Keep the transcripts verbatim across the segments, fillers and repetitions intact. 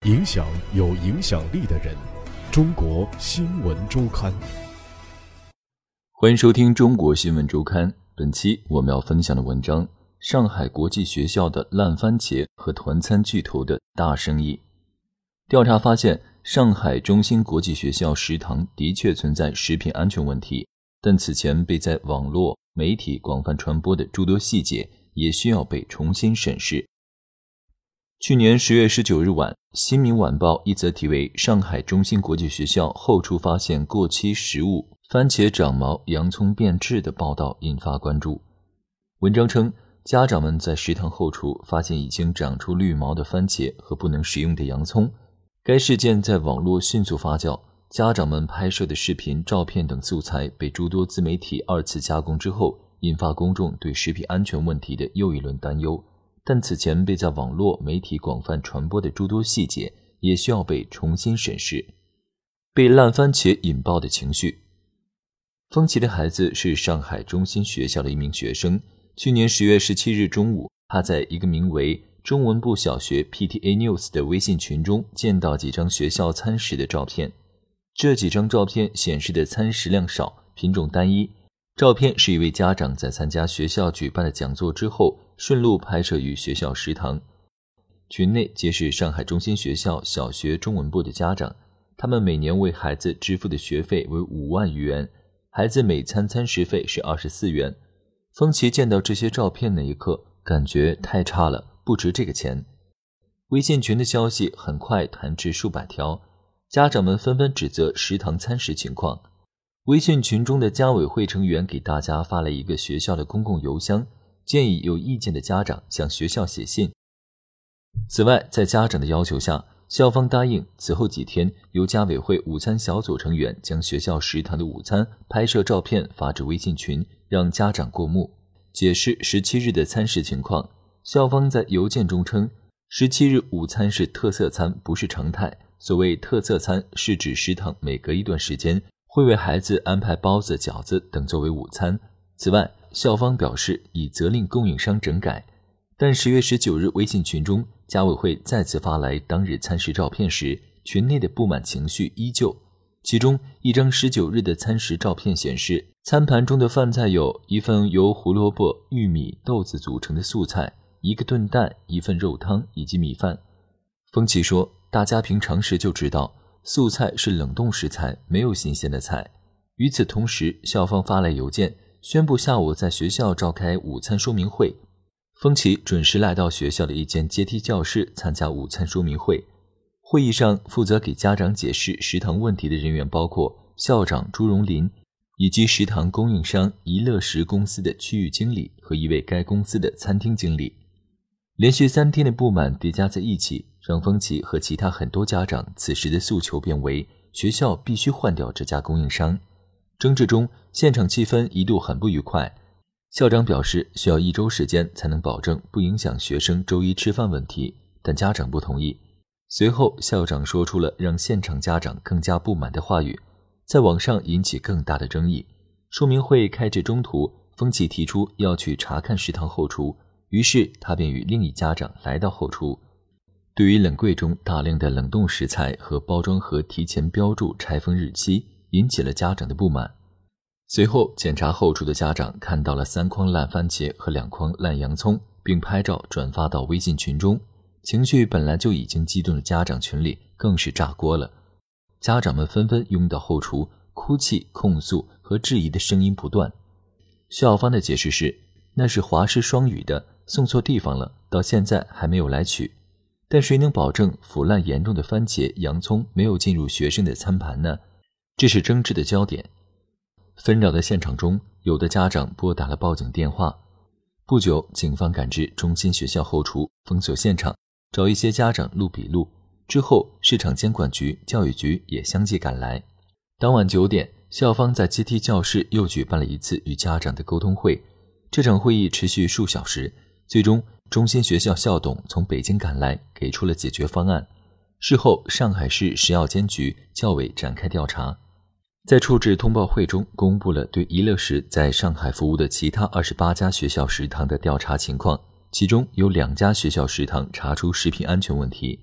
影响有影响力的人。中国新闻周刊， 欢迎收听中国新闻周刊。本期我们要分享的文章：上海国际学校的烂番茄和团餐巨头的大生意。调查发现，上海中心国际学校食堂的确存在食品安全问题，但此前被在网络媒体广泛传播的诸多细节也需要被重新审视。去年十月十九日晚，新民晚报一则题为上海中心国际学校后厨发现过期食物，番茄长毛，洋葱变质的报道引发关注。文章称，家长们在食堂后厨发现已经长出绿毛的番茄和不能食用的洋葱。该事件在网络迅速发酵，家长们拍摄的视频、照片等素材被诸多自媒体二次加工之后，引发公众对食品安全问题的又一轮担忧。但此前被在网络媒体广泛传播的诸多细节也需要被重新审视。被烂番茄引爆的情绪。风奇的孩子是上海中心学校的一名学生，去年十月十七日中午，他在一个名为中文部小学 P T A News 的微信群中见到几张学校餐食的照片。这几张照片显示的餐食量少，品种单一。照片是一位家长在参加学校举办的讲座之后，顺路拍摄于学校食堂。群内皆是上海中心学校小学中文部的家长，他们每年为孩子支付的学费为五万余元，孩子每餐餐食费是二十四元。风奇见到这些照片那一刻，感觉太差了，不值这个钱。微信群的消息很快弹至数百条，家长们纷纷指责食堂餐食情况。微信群中的家委会成员给大家发了一个学校的公共邮箱，建议有意见的家长向学校写信。此外，在家长的要求下，校方答应此后几天由家委会午餐小组成员将学校食堂的午餐拍摄照片发至微信群，让家长过目，解释十七日的餐食情况。校方在邮件中称，十七日午餐是特色餐，不是常态。所谓特色餐是指食堂每隔一段时间会为孩子安排包子、饺子等作为午餐。此外，校方表示已责令供应商整改。但十月十九日微信群中，家委会再次发来当日餐食照片时，群内的不满情绪依旧。其中一张十九日的餐食照片显示，餐盘中的饭菜有一份由胡萝卜、玉米、豆子组成的素菜，一个炖蛋，一份肉汤以及米饭。风奇说，大家凭常识就知道素菜是冷冻食材，没有新鲜的菜。与此同时，校方发来邮件宣布下午在学校召开午餐说明会。风奇准时来到学校的一间阶梯教室参加午餐说明会。会议上，负责给家长解释食堂问题的人员包括校长朱荣林，以及食堂供应商宜乐食公司的区域经理和一位该公司的餐厅经理。连续三天的不满叠加在一起，让风奇和其他很多家长此时的诉求变为学校必须换掉这家供应商。争执中，现场气氛一度很不愉快。校长表示需要一周时间才能保证不影响学生周一吃饭问题，但家长不同意。随后，校长说出了让现场家长更加不满的话语，在网上引起更大的争议。说明会开至中途，风奇提出要去查看食堂后厨，于是他便与另一家长来到后厨。对于冷柜中大量的冷冻食材和包装盒提前标注拆封日期，引起了家长的不满。随后，检查后厨的家长看到了三筐烂番茄和两筐烂洋葱，并拍照转发到微信群中。情绪本来就已经激动的家长群里更是炸锅了，家长们纷纷拥到后厨，哭泣、控诉和质疑的声音不断。校方的解释是，那是华师双语的，送错地方了，到现在还没有来取。但谁能保证腐烂严重的番茄、洋葱没有进入学生的餐盘呢？这是争执的焦点。纷扰的现场中，有的家长拨打了报警电话。不久，警方赶至中心学校后厨，封锁现场，找一些家长录笔录。之后，市场监管局、教育局也相继赶来。当晚九点，校方在阶梯教室又举办了一次与家长的沟通会。这场会议持续数小时，最终中心学校校董从北京赶来，给出了解决方案。事后，上海市食药监局、教委展开调查。在处置通报会中公布了对宜乐食在上海服务的其他二十八家学校食堂的调查情况，其中有两家学校食堂查出食品安全问题。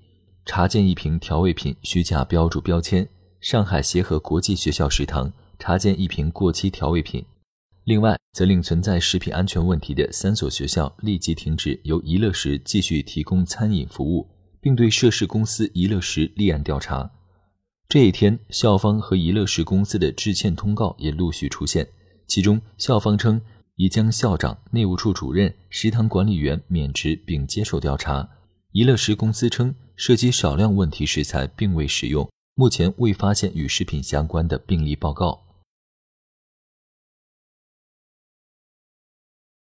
查见一瓶调味品虚假标注标签，上海协和国际学校食堂查见一瓶过期调味品。另外，责令存在食品安全问题的三所学校立即停止由宜乐食继续提供餐饮服务，并对涉事公司宜乐食立案调查。这一天，校方和宜乐食公司的致歉通告也陆续出现，其中校方称已将校长、内务处主任、食堂管理员免职并接受调查。宜乐食公司称涉及少量问题食材并未使用，目前未发现与食品相关的病例报告。